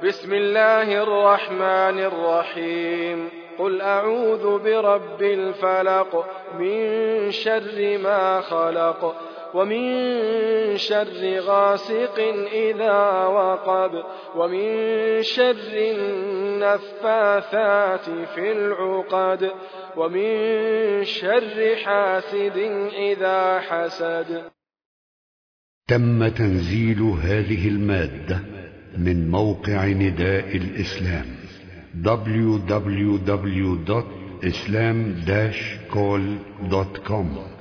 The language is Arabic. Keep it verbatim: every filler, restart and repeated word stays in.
بسم الله الرحمن الرحيم. قل أعوذ برب الفلق من شر ما خلق ومن شر غاسق إذا وقب ومن شر النفاثات في العقد ومن شر حاسد إذا حسد. تم تنزيل هذه المادة من موقع نداء الإسلام دبليو دبليو دبليو دوت إسلام داش كول دوت كوم.